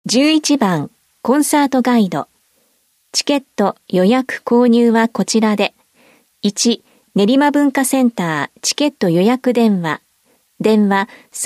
11番コンサートガイド。チケット予約購入はこちらで。1、練馬文化センターチケット予約電話。電話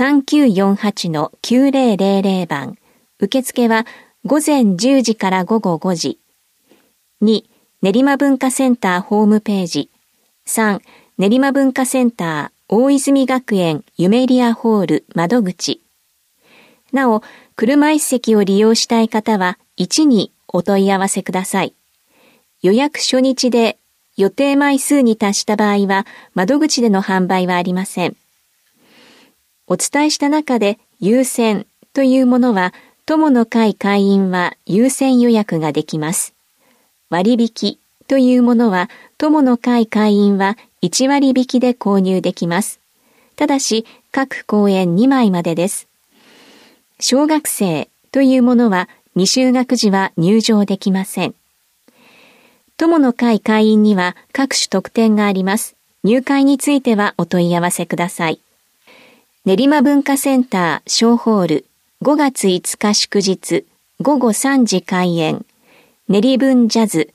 3948-9000 番。受付は午前10時から午後5時。2、練馬文化センターホームページ。3、練馬文化センター大泉学園ユメリアホール窓口。なお、車椅子席を利用したい方は1にお問い合わせください。予約初日で予定枚数に達した場合は窓口での販売はありません。お伝えした中で優先というものは友の会会員は優先予約ができます。割引というものは友の会会員は1割引きで購入できます。ただし各公演2枚までです。小学生というものは未就学時は入場できません。友の会会員には各種特典があります。入会についてはお問い合わせください。練馬文化センター小ホール5月5日祝日午後3時開演。練文ジャズ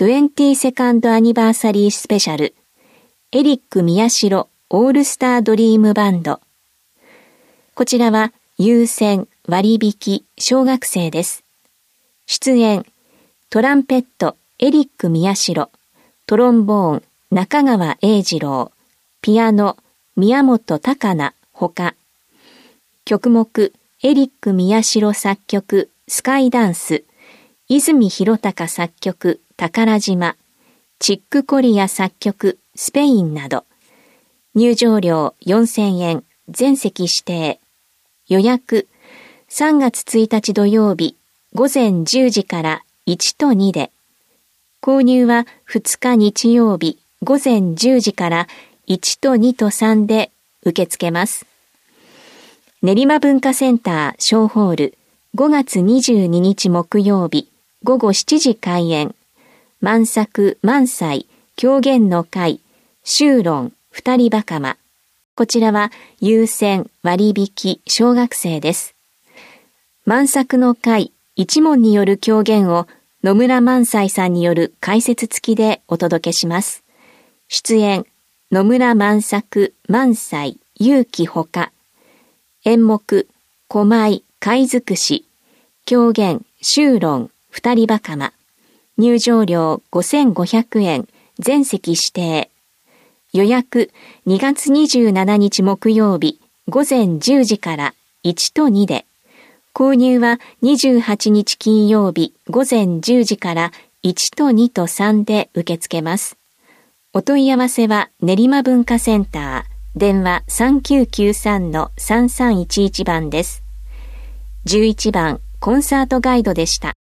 22nd アニバーサリースペシャル。エリック宮代オールスタードリームバンド。こちらは優先割引小学生です。出演トランペットエリック宮代、トロンボーン中川英二郎、ピアノ宮本高菜ほか。曲目エリック宮代作曲スカイダンス、泉弘隆作曲宝島、チックコリア作曲スペインなど。入場料4000円、全席指定。予約3月1日土曜日午前10時から1と2で、購入は2日日曜日午前10時から1と2と3で受け付けます。練馬文化センター小ホール5月22日木曜日午後7時開演。満作満載狂言の会修論二人袴。こちらは優先割引小学生です。満作の会一門による狂言を野村萬斎さんによる解説付きでお届けします。出演野村万作萬斎勇気ほか。演目狛江貝尽くし狂言修論二人袴。入場料5500円、全席指定。予約2月27日木曜日午前10時から1と2で、購入は28日金曜日午前10時から1と2と3で受け付けます。お問い合わせは練馬文化センター、電話 3993-3311 番です。11番コンサートガイドでした。